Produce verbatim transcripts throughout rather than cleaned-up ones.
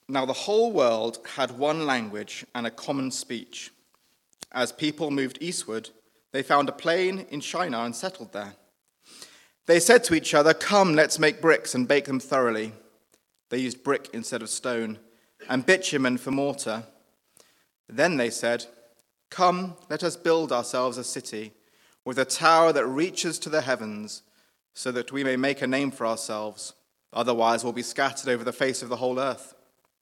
Now the whole world had one language and a common speech. As people moved eastward, they found a plain in Shinar and settled there. They said to each other, "Come, let's make bricks and bake them thoroughly." They used brick instead of stone, and bitumen for mortar. Then they said, "Come, let us build ourselves a city, with a tower that reaches to the heavens, so that we may make a name for ourselves. Otherwise we'll be scattered over the face of the whole earth."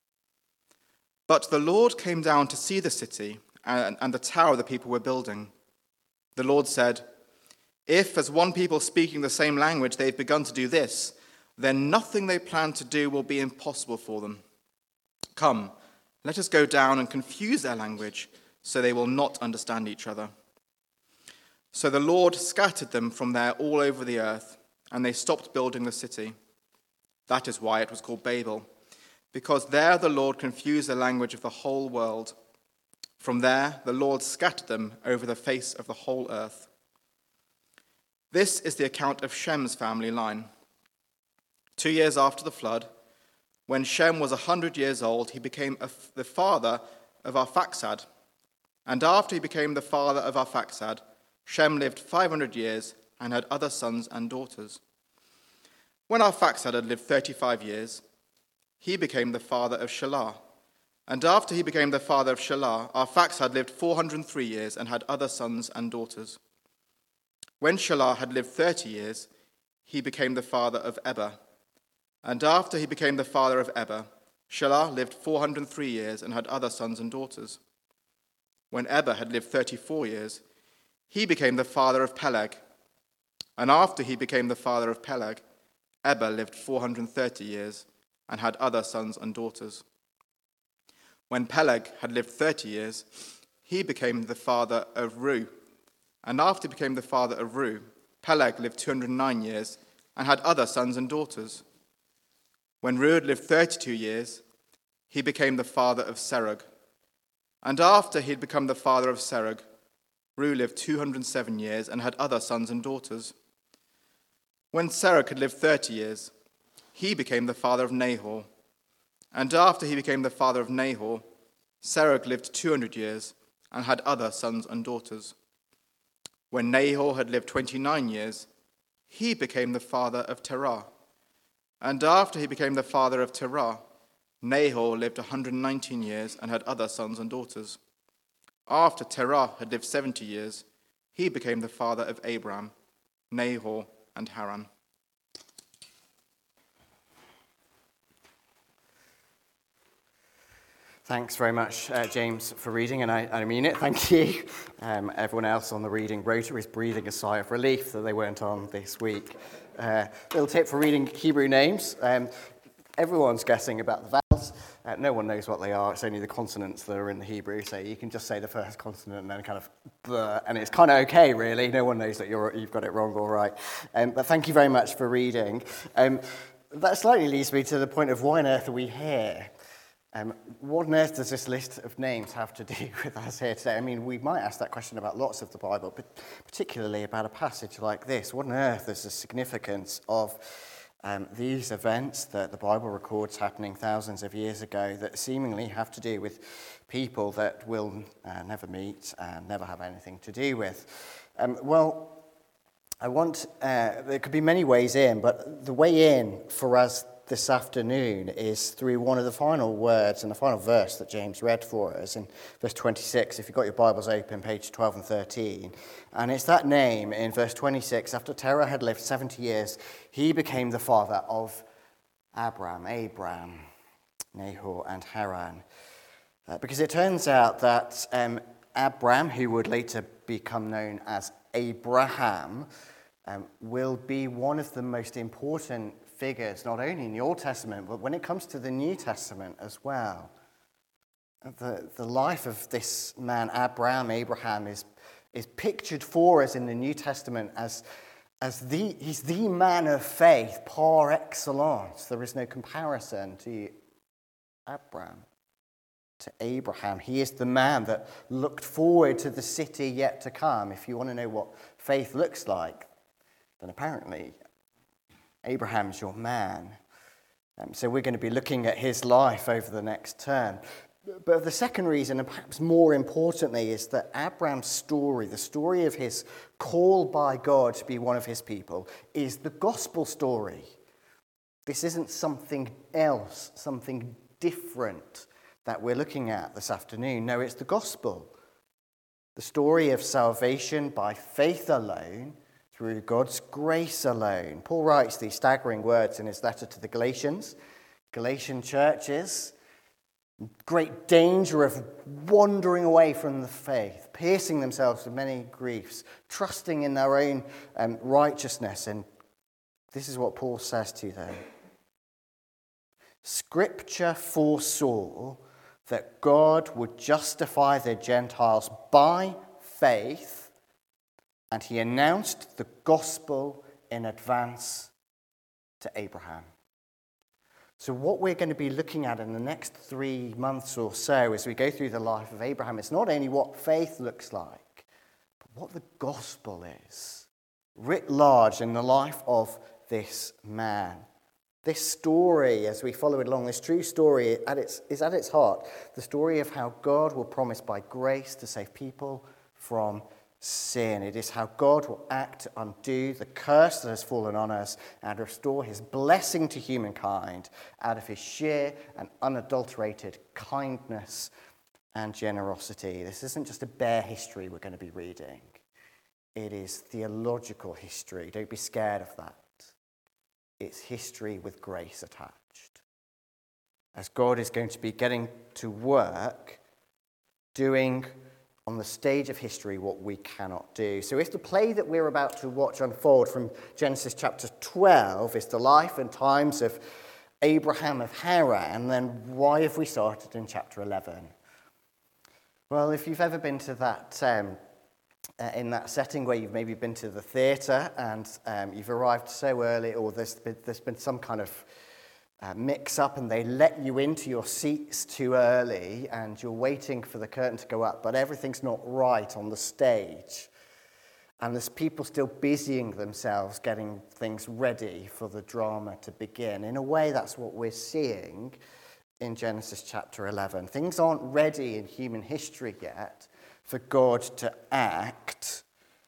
But the Lord came down to see the city and, and the tower the people were building. The Lord said, "If, as one people speaking the same language, they've begun to do this, then nothing they plan to do will be impossible for them. Come, let us go down and confuse their language, so they will not understand each other." So the Lord scattered them from there all over the earth, and they stopped building the city. That is why it was called Babel, because there the Lord confused the language of the whole world. From there the Lord scattered them over the face of the whole earth. This is the account of Shem's family line. Two years after the flood, when Shem was a hundred years old, he became a, the father of Arphaxad. And after he became the father of Arphaxad, Shem lived five hundred years and had other sons and daughters. When Arphaxad had lived thirty-five years, he became the father of Shelah. And after he became the father of Shelah, Arphaxad lived four hundred three years and had other sons and daughters. When Shelah had lived thirty years, he became the father of Eber. And after he became the father of Eber, Shelah lived four hundred three years and had other sons and daughters. When Eber had lived thirty-four years, he became the father of Peleg. And after he became the father of Peleg, Eber lived four hundred thirty years and had other sons and daughters. When Peleg had lived thirty years, he became the father of Reu. And after he became the father of Reu, Peleg lived two hundred nine years and had other sons and daughters. When Reu had lived thirty-two years, he became the father of Serug. And after he had become the father of Serug, Reu lived two hundred seven years and had other sons and daughters. When Serug had lived thirty years, he became the father of Nahor. And after he became the father of Nahor, Serug lived two hundred years and had other sons and daughters. When Nahor had lived twenty-nine years, he became the father of Terah. And after he became the father of Terah, Nahor lived one hundred nineteen years and had other sons and daughters. After Terah had lived seventy years, he became the father of Abram, Nahor, and Haran. Thanks very much, uh, James, for reading, and I, I mean it. Thank you. Um, everyone else on the reading rota is breathing a sigh of relief that they weren't on this week. Uh, little tip for reading Hebrew names. Um, everyone's guessing about the vowels. Uh, no one knows what they are. It's only the consonants that are in the Hebrew, so you can just say the first consonant and then kind of bleh, and it's kind of okay, really. No one knows that you're, you've got it wrong or right. Um, but thank you very much for reading. Um, that slightly leads me to the point of why on earth are we here? Um, what on earth does this list of names have to do with us here today? I mean, we might ask that question about lots of the Bible, but particularly about a passage like this. What on earth is the significance of um, these events that the Bible records happening thousands of years ago that seemingly have to do with people that we'll uh, never meet and never have anything to do with? Um, well, I want, uh, there could be many ways in, but the way in for us this afternoon is through one of the final words and the final verse that James read for us in verse twenty-six. If you've got your Bibles open, page twelve and thirteen. And it's that name in verse twenty-six. After Terah had lived seventy years, he became the father of Abram, Abram, Nahor, and Haran. Uh, because it turns out that um, Abram, who would later become known as Abraham, um, will be one of the most important figures, not only in the Old Testament, but when it comes to the New Testament as well. The, the life of this man, Abraham, Abraham, is, is pictured for us in the New Testament as, as the, he's the man of faith par excellence. There is no comparison to Abraham, to Abraham. He is the man that looked forward to the city yet to come. If you want to know what faith looks like, then apparently Abraham's your man. Um, so we're going to be looking at his life over the next term. But the second reason, and perhaps more importantly, is that Abraham's story, the story of his call by God to be one of his people, is the gospel story. This isn't something else, something different that we're looking at this afternoon. No, it's the gospel. The story of salvation by faith alone, through God's grace alone. Paul writes these staggering words in his letter to the Galatians. Galatian churches, great danger of wandering away from the faith, piercing themselves with many griefs, trusting in their own um, righteousness. And this is what Paul says to them. Scripture foresaw that God would justify the Gentiles by faith, and he announced the gospel in advance to Abraham. So what we're going to be looking at in the next three months or so as we go through the life of Abraham is not only what faith looks like, but what the gospel is, writ large in the life of this man. This story, as we follow it along, this true story at its, is at its heart the story of how God will promise by grace to save people from sin. It is how God will act to undo the curse that has fallen on us and restore his blessing to humankind out of his sheer and unadulterated kindness and generosity. This isn't just a bare history we're going to be reading. It is theological history. Don't be scared of that. It's history with grace attached. As God is going to be getting to work doing on the stage of history what we cannot do. So if the play that we're about to watch unfold from Genesis chapter twelve is the life and times of Abraham of Haran, then why have we started in chapter eleven? Well, if you've ever been to that, um, uh, in that setting where you've maybe been to the theatre and um, you've arrived so early, or there's been, there's been some kind of Uh, mix up and they let you into your seats too early and you're waiting for the curtain to go up, but everything's not right on the stage. And there's people still busying themselves getting things ready for the drama to begin. In a way, that's what we're seeing in Genesis chapter eleven. Things aren't ready in human history yet for God to act.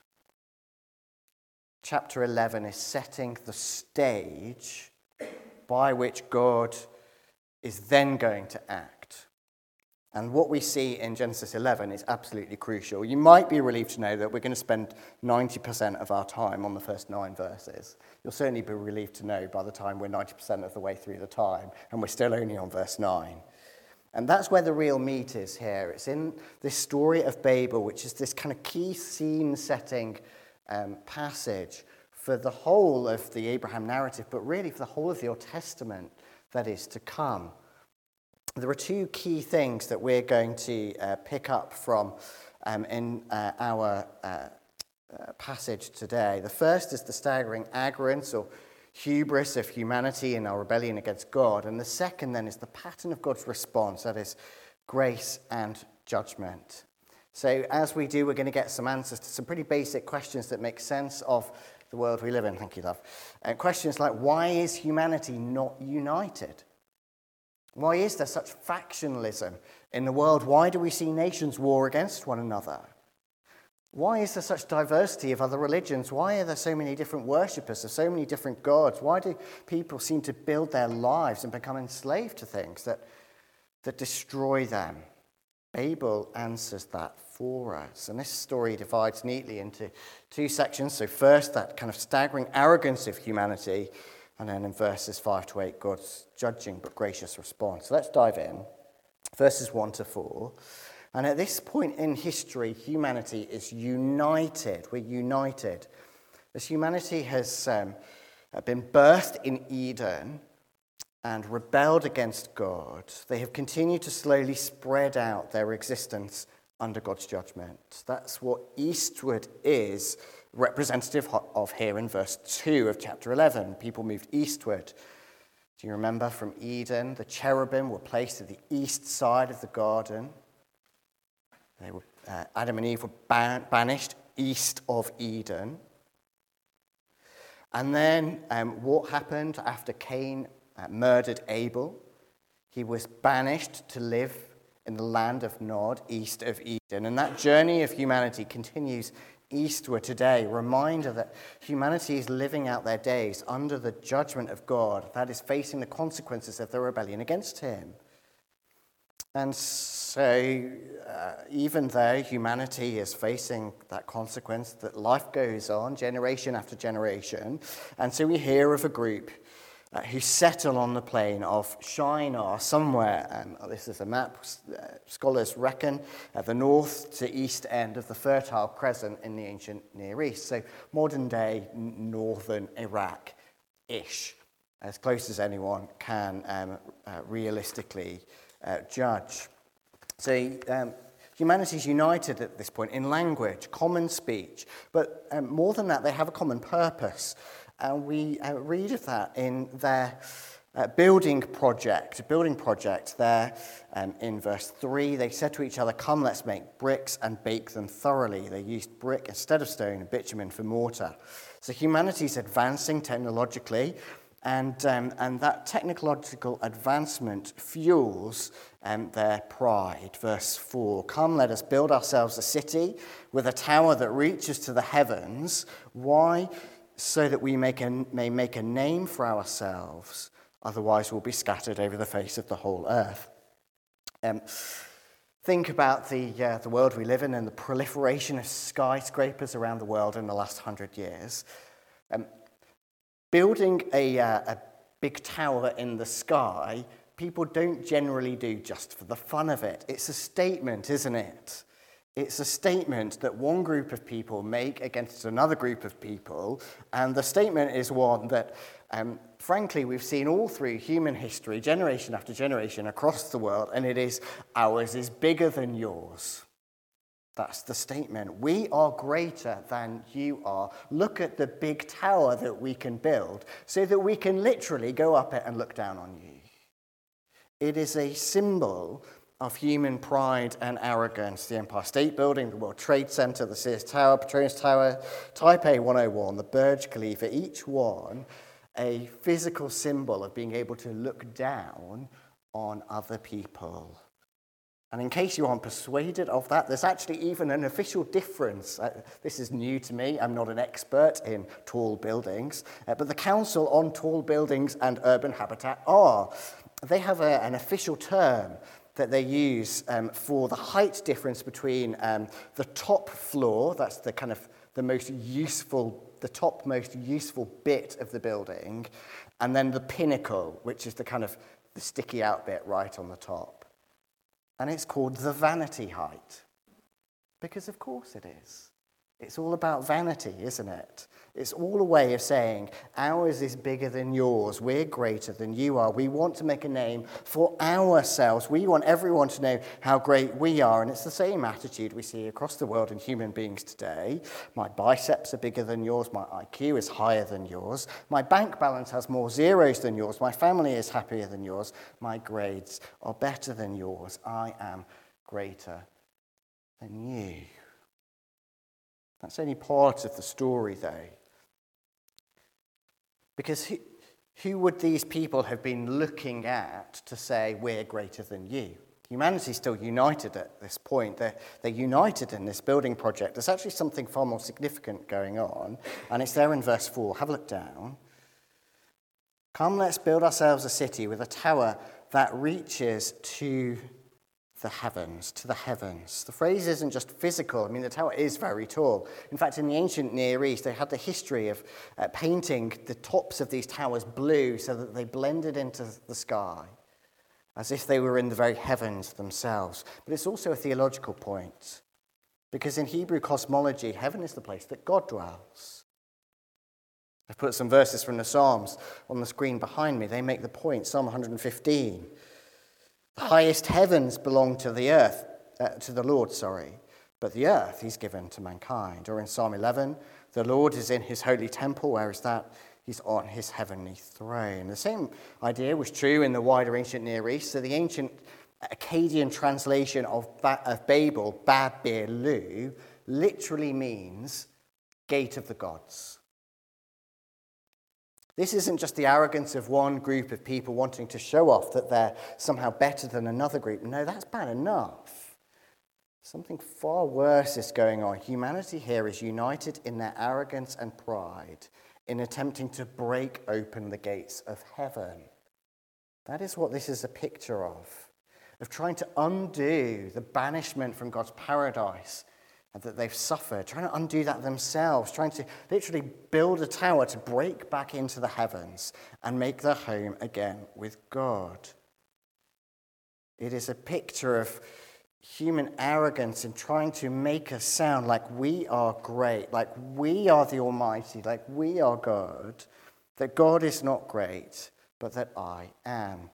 Chapter eleven is setting the stage by which God is then going to act. And what we see in Genesis eleven is absolutely crucial. You might be relieved to know that we're going to spend ninety percent of our time on the first nine verses. You'll certainly be relieved to know by the time we're ninety percent of the way through the time, and we're still only on verse nine. And that's where the real meat is here. It's in this story of Babel, which is this kind of key scene-setting um, passage for the whole of the Abraham narrative, but really for the whole of the Old Testament that is to come. There are two key things that we're going to uh, pick up from um, in uh, our uh, uh, passage today. The first is the staggering arrogance or hubris of humanity in our rebellion against God. And the second then is the pattern of God's response, that is grace and judgment. So as we do, we're going to get some answers to some pretty basic questions that make sense of the world we live in. Thank you, love. Uh, questions like, why is humanity not united? Why is there such factionalism in the world? Why do we see nations war against one another? Why is there such diversity of other religions? Why are there so many different worshippers of so many different gods? Why do people seem to build their lives and become enslaved to things that, that destroy them? Babel answers that for us. And this story divides neatly into two sections. So first, that kind of staggering arrogance of humanity, and then in verses five to eight, God's judging but gracious response. So let's dive in. Verses one to four. And at this point in history, humanity is united. We're united. As humanity has um, been birthed in Eden and rebelled against God, they have continued to slowly spread out their existence under God's judgment. That's what eastward is representative of here in verse two of chapter eleven. People moved eastward. Do you remember from Eden, the cherubim were placed at the east side of the garden. They were, uh, Adam and Eve were ban- banished east of Eden. And then um, what happened after Cain uh, murdered Abel. He was banished to live in the land of Nod, east of Eden. And that journey of humanity continues eastward today, reminder that humanity is living out their days under the judgment of God, that is facing the consequences of their rebellion against him. And so, uh, even though humanity is facing that consequence, that life goes on generation after generation, and so we hear of a group uh, who settle on the plain of Shinar somewhere, and this is a map, uh, scholars reckon, at the north to east end of the Fertile Crescent in the ancient Near East, so modern-day northern Iraq-ish, as close as anyone can um, uh, realistically Uh, judge. So um, humanity is united at this point in language, common speech, but um, more than that, they have a common purpose. And we uh, read of that in their uh, building project, building project there um, in verse three. They said to each other, "Come, let's make bricks and bake them thoroughly." They used brick instead of stone and bitumen for mortar. So humanity is advancing technologically. And, um, and that technological advancement fuels um, their pride. Verse four, "Come, let us build ourselves a city with a tower that reaches to the heavens." Why? So that we make a, may make a name for ourselves. Otherwise, we'll be scattered over the face of the whole earth. Um, think about the, uh, the world we live in and the proliferation of skyscrapers around the world in the last hundred years. Um, Building a, uh, a big tower in the sky, people don't generally do just for the fun of it. It's a statement, isn't it? It's a statement that one group of people make against another group of people, and the statement is one that, um, frankly, we've seen all through human history, generation after generation across the world, and it is, "Ours is bigger than yours." That's the statement. We are greater than you are. Look at the big tower that we can build so that we can literally go up it and look down on you. It is a symbol of human pride and arrogance. The Empire State Building, the World Trade Center, the Sears Tower, Petronas Tower, Taipei one oh one, the Burj Khalifa, each one a physical symbol of being able to look down on other people. And in case you aren't persuaded of that, there's actually even an official difference. Uh, this is new to me. I'm not an expert in tall buildings. Uh, but the Council on Tall Buildings and Urban Habitat are. They have a, an official term that they use um, for the height difference between um, the top floor, that's the kind of the most useful, the top most useful bit of the building, and then the pinnacle, which is the kind of the sticky out bit right on the top. And it's called the vanity height. Because of course it is. It's all about vanity, isn't it? It's all a way of saying, ours is bigger than yours. We're greater than you are. We want to make a name for ourselves. We want everyone to know how great we are. And it's the same attitude we see across the world in human beings today. My biceps are bigger than yours. My I Q is higher than yours. My bank balance has more zeros than yours. My family is happier than yours. My grades are better than yours. I am greater than you. That's only part of the story, though. Because who, who would these people have been looking at to say, we're greater than you? Humanity is still united at this point. They're, they're united in this building project. There's actually something far more significant going on, and it's there in verse four. Have a look down. "Come, let's build ourselves a city with a tower that reaches to the heavens, to the heavens." The phrase isn't just physical. I mean, the tower is very tall. In fact, in the ancient Near East, they had the history of uh, painting the tops of these towers blue so that they blended into the sky, as if they were in the very heavens themselves. But it's also a theological point, because in Hebrew cosmology, heaven is the place that God dwells. I've put some verses from the Psalms on the screen behind me. They make the point. Psalm one fifteen. "The highest heavens belong to the earth, uh, to the Lord, sorry, but the earth he's given to mankind." Or in Psalm eleven, "The Lord is in his holy temple." Where is that? He's on his heavenly throne. The same idea was true in the wider ancient Near East. So the ancient Akkadian translation of, ba- of Babel, Babilu, literally means gate of the gods. This isn't just the arrogance of one group of people wanting to show off that they're somehow better than another group. No, that's bad enough. Something far worse is going on. Humanity here is united in their arrogance and pride in attempting to break open the gates of heaven. That is what this is a picture of, of trying to undo the banishment from God's paradise that they've suffered, trying to undo that themselves, trying to literally build a tower to break back into the heavens and make their home again with God. It is a picture of human arrogance in trying to make us sound like we are great, like we are the Almighty, like we are God, that God is not great, but that I am.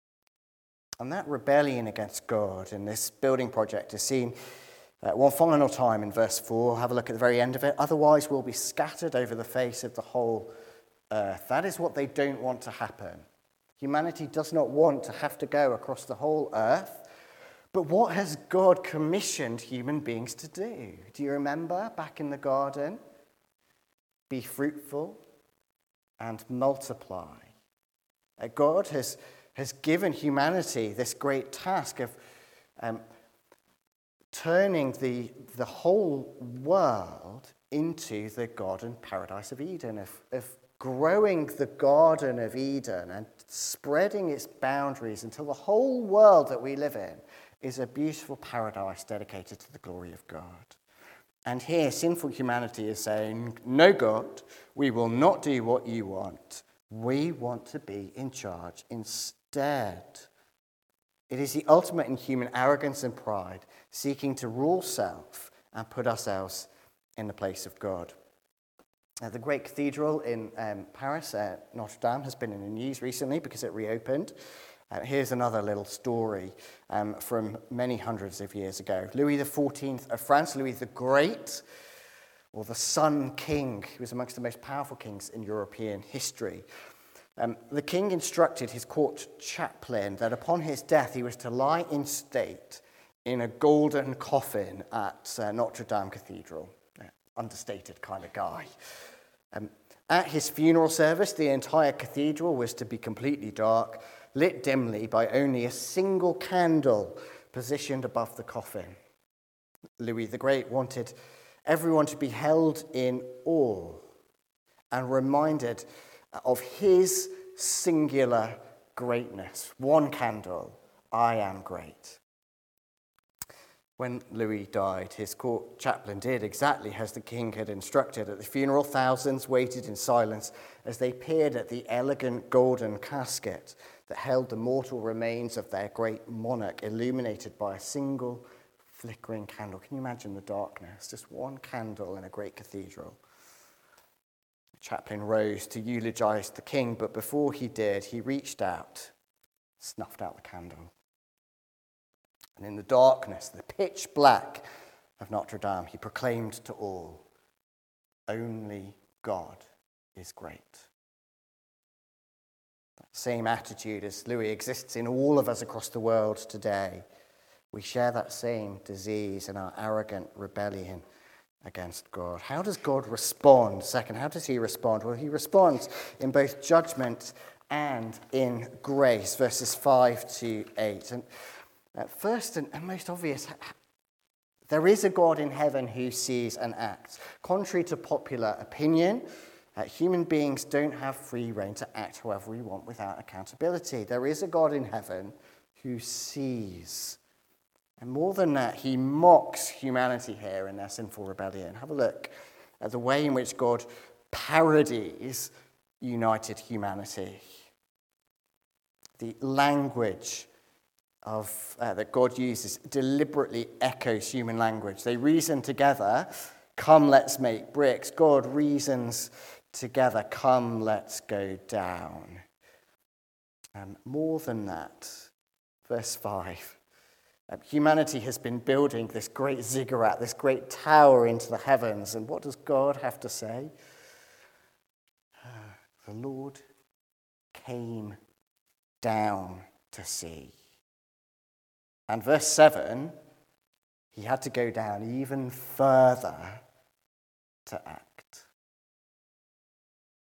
And that rebellion against God in this building project is seen Uh, one final time in verse four. Have a look at the very end of it. Otherwise, we'll be scattered over the face of the whole earth. That is what they don't want to happen. Humanity does not want to have to go across the whole earth. But what has God commissioned human beings to do? Do you remember back in the garden? Be fruitful and multiply. Uh, God has, has given humanity this great task of um, turning the, the whole world into the garden paradise of Eden, of, of growing the Garden of Eden and spreading its boundaries until the whole world that we live in is a beautiful paradise dedicated to the glory of God. And here, sinful humanity is saying, no, God, we will not do what you want. We want to be in charge instead. It is the ultimate in human arrogance and pride, seeking to rule self and put ourselves in the place of God. Uh, the great cathedral in um, Paris, uh, Notre Dame, has been in the news recently because it reopened. Uh, here's another little story um, from many hundreds of years ago. Louis the fourteenth of France, Louis the Great, or the Sun King, he was amongst the most powerful kings in European history. Um, the king instructed his court chaplain that upon his death he was to lie in state in a golden coffin at uh, Notre Dame Cathedral. Yeah, understated kind of guy. Um, at his funeral service, the entire cathedral was to be completely dark, lit dimly by only a single candle positioned above the coffin. Louis the Great wanted everyone to be held in awe and reminded of his singular greatness. One candle, I am great. When Louis died, his court chaplain did exactly as the king had instructed. At the funeral, thousands waited in silence as they peered at the elegant golden casket that held the mortal remains of their great monarch, illuminated by a single flickering candle. Can you imagine the darkness? Just one candle in a great cathedral. The chaplain rose to eulogize the king, but before he did, he reached out, snuffed out the candle. And in the darkness, the pitch black of Notre Dame, he proclaimed to all, only God is great. That same attitude as Louis exists in all of us across the world today. We share that same disease in our arrogant rebellion against God. How does God respond? Second, how does he respond? Well, he responds in both judgment and in grace, verses five to eight. And at first and most obvious, there is a God in heaven who sees and acts. Contrary to popular opinion, uh, human beings don't have free rein to act however we want without accountability. There is a God in heaven who sees. And more than that, he mocks humanity here in their sinful rebellion. Have a look at the way in which God parodies united humanity. The language of uh, that God uses deliberately echoes human language. They reason together, come, let's make bricks. God reasons together, come, let's go down. Um, more than that, verse five. Um, humanity has been building this great ziggurat, this great tower into the heavens. And what does God have to say? Uh, the Lord came down to see. And verse seven, he had to go down even further to act.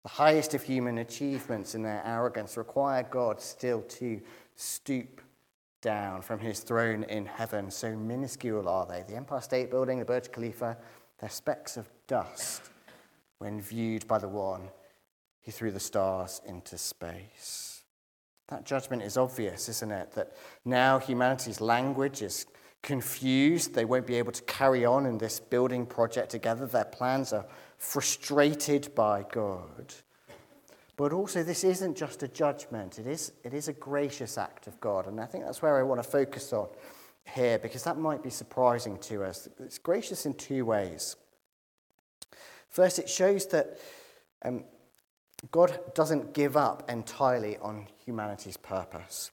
The highest of human achievements in their arrogance require God still to stoop down from his throne in heaven. So minuscule are they. The Empire State Building, the Burj Khalifa, they're specks of dust when viewed by the one who threw the stars into space. That judgment is obvious, isn't it? That now humanity's language is confused. They won't be able to carry on in this building project together. Their plans are frustrated by God. But also, this isn't just a judgment. It is, it is a gracious act of God. And I think that's where I want to focus on here, because that might be surprising to us. It's gracious in two ways. First, it shows that um, God doesn't give up entirely on humanity's purpose.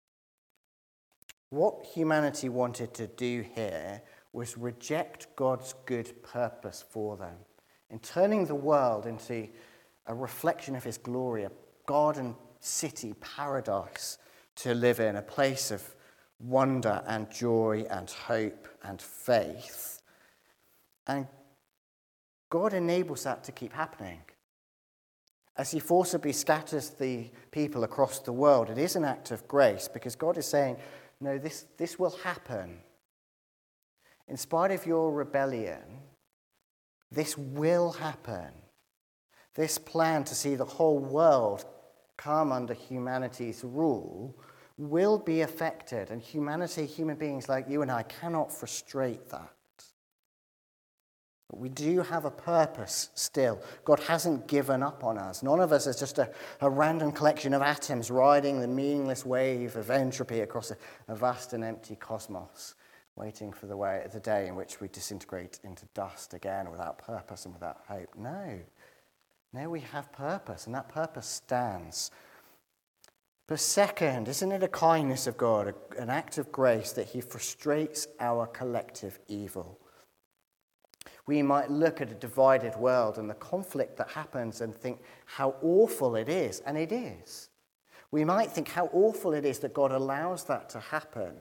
What humanity wanted to do here was reject God's good purpose for them. In turning the world into a reflection of his glory, a garden city paradise to live in, a place of wonder and joy and hope and faith. And God enables that to keep happening. As he forcibly scatters the people across the world, it is an act of grace, because God is saying, no, this, this will happen. In spite of your rebellion, this will happen. This plan to see the whole world come under humanity's rule will be affected, and humanity, human beings like you and I, cannot frustrate that. But we do have a purpose still. God hasn't given up on us. None of us is just a, a random collection of atoms riding the meaningless wave of entropy across a, a vast and empty cosmos, waiting for the, way, the day in which we disintegrate into dust again without purpose and without hope. No. No, we have purpose, and that purpose stands. But second, isn't it a kindness of God, an act of grace, that he frustrates our collective evil? We might look at a divided world and the conflict that happens and think how awful it is, and it is. We might think how awful it is that God allows that to happen.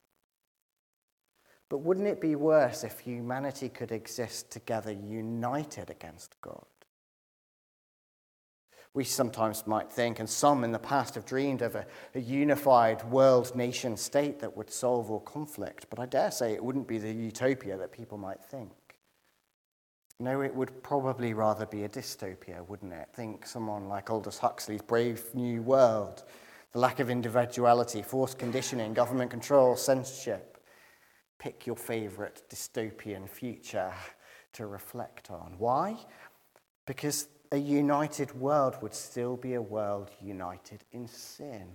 But wouldn't it be worse if humanity could exist together, united against God? We sometimes might think, and some in the past have dreamed of a, a unified world nation state that would solve all conflict, but I dare say it wouldn't be the utopia that people might think. No, it would probably rather be a dystopia, wouldn't it? Think someone like Aldous Huxley's Brave New World, the lack of individuality, forced conditioning, government control, censorship. Pick your favourite dystopian future to reflect on. Why? Because a united world would still be a world united in sin,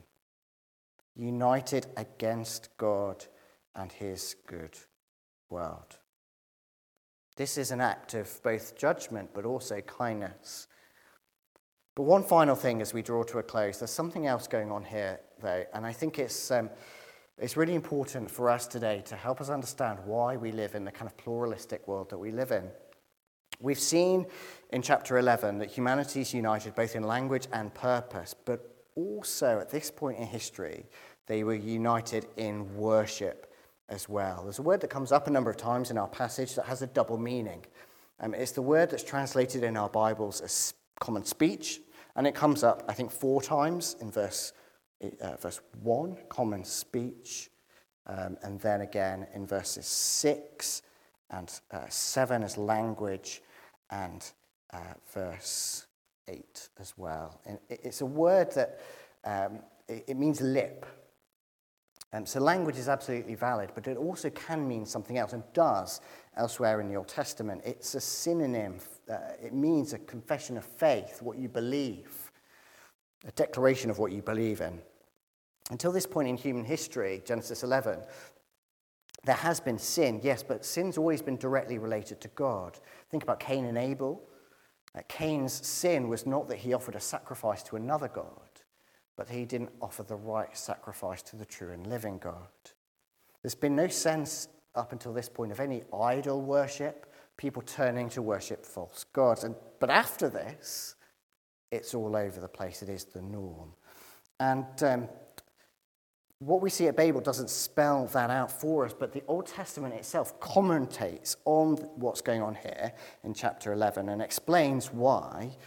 united against God and his good world. This is an act of both judgment but also kindness. But one final thing as we draw to a close, there's something else going on here, though, and I think it's um, it's really important for us today to help us understand why we live in the kind of pluralistic world that we live in. We've seen in chapter eleven that humanity is united both in language and purpose, but also at this point in history, they were united in worship as well. There's a word that comes up a number of times in our passage that has a double meaning. Um, it's the word that's translated in our Bibles as common speech, and it comes up, I think, four times in verse, uh, verse one, common speech, um, and then again in verses six and uh, seven as language, and uh, verse eight as well. And it's a word that um, it, it means lip. Um, so language is absolutely valid, but it also can mean something else, and does elsewhere in the Old Testament. It's a synonym. Uh, it means a confession of faith, what you believe, a declaration of what you believe in. Until this point in human history, Genesis eleven, there has been sin, yes, but sin's always been directly related to God. Think about Cain and Abel. Uh, Cain's sin was not that he offered a sacrifice to another God, but he didn't offer the right sacrifice to the true and living God. There's been no sense up until this point of any idol worship, people turning to worship false gods. And, but after this, it's all over the place. It is the norm. And um, what we see at Babel doesn't spell that out for us, but the Old Testament itself commentates on what's going on here in chapter eleven and explains why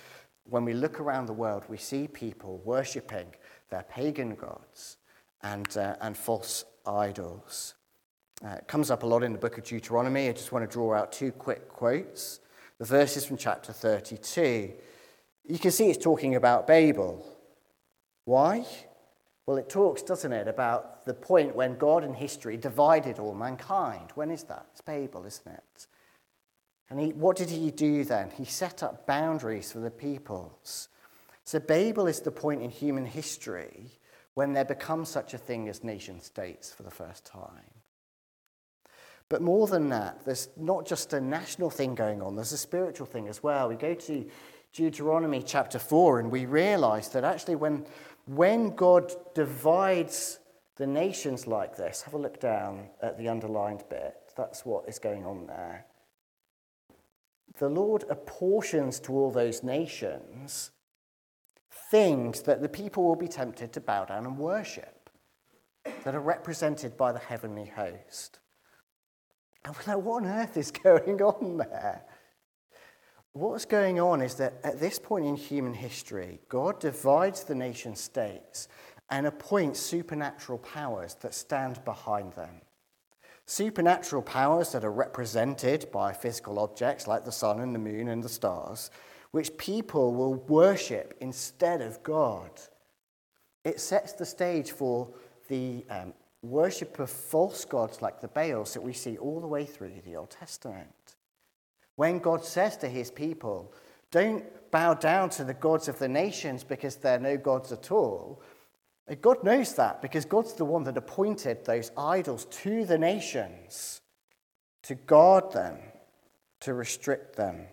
when we look around the world, we see people worshipping their pagan gods and, uh, and false idols. Uh, it comes up a lot in the book of Deuteronomy. I just want to draw out two quick quotes. The verses from chapter thirty-two. You can see it's talking about Babel. Why? Well, it talks, doesn't it, about the point when God in history divided all mankind. When is that? It's Babel, isn't it? And he, what did he do then? He set up boundaries for the peoples. So Babel is the point in human history when there becomes such a thing as nation states for the first time. But more than that, there's not just a national thing going on, there's a spiritual thing as well. We go to Deuteronomy chapter four and we realize that actually when, when God divides the nations like this, have a look down at the underlined bit, that's what is going on there. The Lord apportions to all those nations things that the people will be tempted to bow down and worship, that are represented by the heavenly host. And we're like, what on earth is going on there? What's going on is that at this point in human history, God divides the nation states and appoints supernatural powers that stand behind them. Supernatural powers that are represented by physical objects like the sun and the moon and the stars, which people will worship instead of God. It sets the stage for the um, worship of false gods like the Baals that we see all the way through the Old Testament. When God says to his people, don't bow down to the gods of the nations because they're no gods at all, God knows that because God's the one that appointed those idols to the nations to guard them, to restrict them.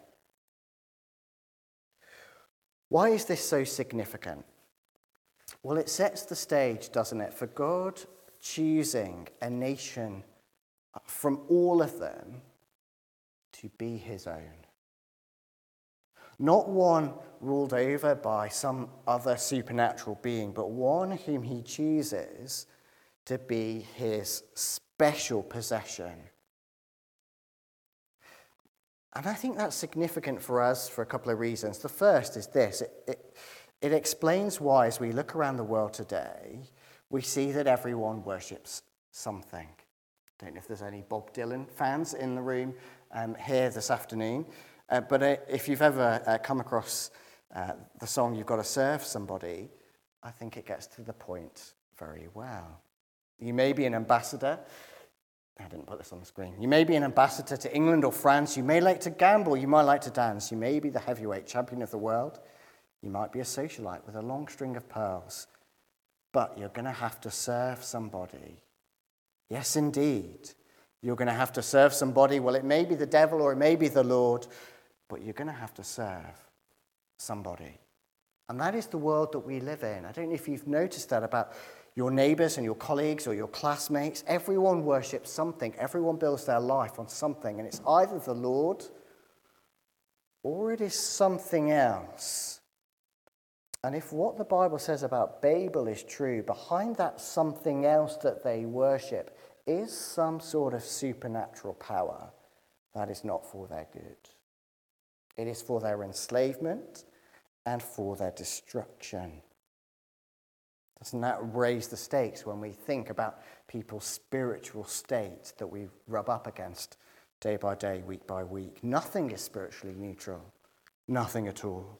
Why is this so significant? Well, it sets the stage, doesn't it, for God choosing a nation from all of them to be his own. Not one ruled over by some other supernatural being, but one whom he chooses to be his special possession. And I think that's significant for us for a couple of reasons. The first is this. It, it, it explains why, as we look around the world today, we see that everyone worships something. I don't know if there's any Bob Dylan fans in the room um, here this afternoon. Uh, but uh, if you've ever uh, come across uh, the song You've Got to Serve Somebody, I think it gets to the point very well. You may be an ambassador. I didn't put this on the screen. You may be an ambassador to England or France. You may like to gamble. You might like to dance. You may be the heavyweight champion of the world. You might be a socialite with a long string of pearls. But you're going to have to serve somebody. Yes, indeed. You're going to have to serve somebody. Well, it may be the devil or it may be the Lord, but you're going to have to serve somebody. And that is the world that we live in. I don't know if you've noticed that about your neighbors and your colleagues or your classmates. Everyone worships something. Everyone builds their life on something. And it's either the Lord or it is something else. And if what the Bible says about Babel is true, behind that something else that they worship is some sort of supernatural power that is not for their good. It is for their enslavement and for their destruction. Doesn't that raise the stakes when we think about people's spiritual state that we rub up against day by day, week by week? Nothing is spiritually neutral. Nothing at all.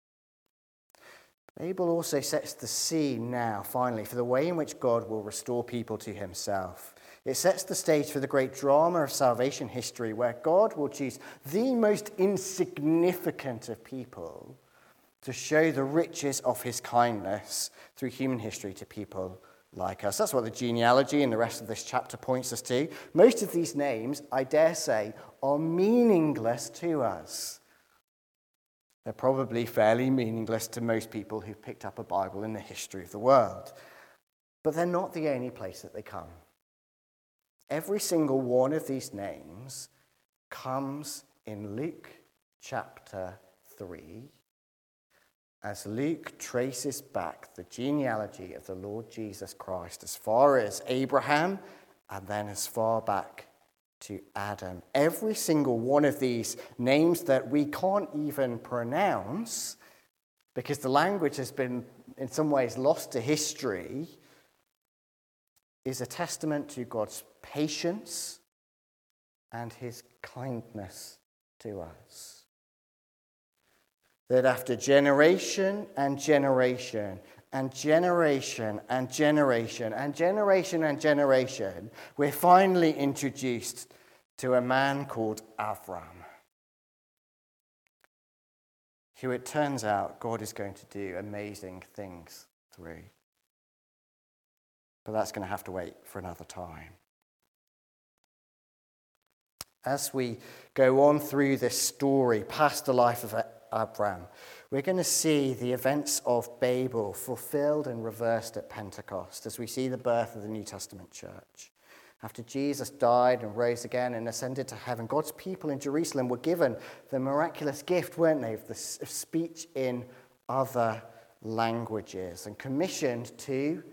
Babel also sets the scene now, finally, for the way in which God will restore people to himself. It sets the stage for the great drama of salvation history where God will choose the most insignificant of people to show the riches of his kindness through human history to people like us. That's what the genealogy and the rest of this chapter points us to. Most of these names, I dare say, are meaningless to us. They're probably fairly meaningless to most people who've picked up a Bible in the history of the world. But they're not the only place that they come. Every single one of these names comes in Luke chapter three, as Luke traces back the genealogy of the Lord Jesus Christ as far as Abraham and then as far back to Adam. Every single one of these names that we can't even pronounce because the language has been in some ways lost to history, is a testament to God's patience and his kindness to us. That after generation and generation and generation and generation and generation and generation, we're finally introduced to a man called Avram, who it turns out God is going to do amazing things through. But that's going to have to wait for another time. As we go on through this story, past the life of Abram, we're going to see the events of Babel fulfilled and reversed at Pentecost, as we see the birth of the New Testament church. After Jesus died and rose again and ascended to heaven, God's people in Jerusalem were given the miraculous gift, weren't they, of the speech in other languages, and commissioned to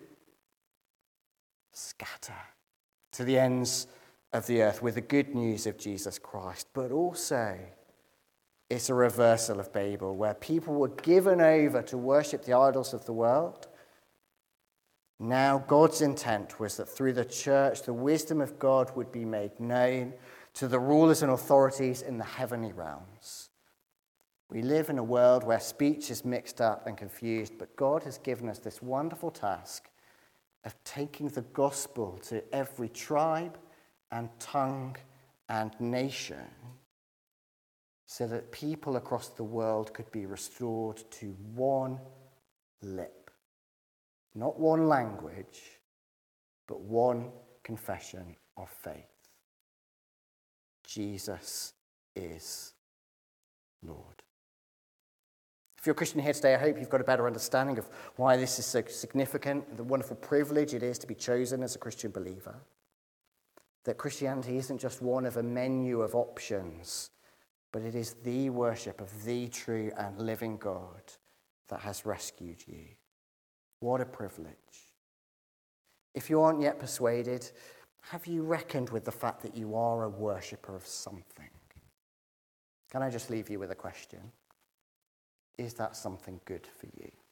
scatter to the ends of the earth with the good news of Jesus Christ. But also, it's a reversal of Babel, where people were given over to worship the idols of the world. Now, God's intent was that through the church, the wisdom of God would be made known to the rulers and authorities in the heavenly realms. We live in a world where speech is mixed up and confused, but God has given us this wonderful task of taking the gospel to every tribe and tongue and nation, so that people across the world could be restored to one lip. Not one language, but one confession of faith. Jesus is Lord. If you're a Christian here today, I hope you've got a better understanding of why this is so significant, the wonderful privilege it is to be chosen as a Christian believer. That Christianity isn't just one of a menu of options, but it is the worship of the true and living God that has rescued you. What a privilege. If you aren't yet persuaded, have you reckoned with the fact that you are a worshipper of something? Can I just leave you with a question? Is that something good for you?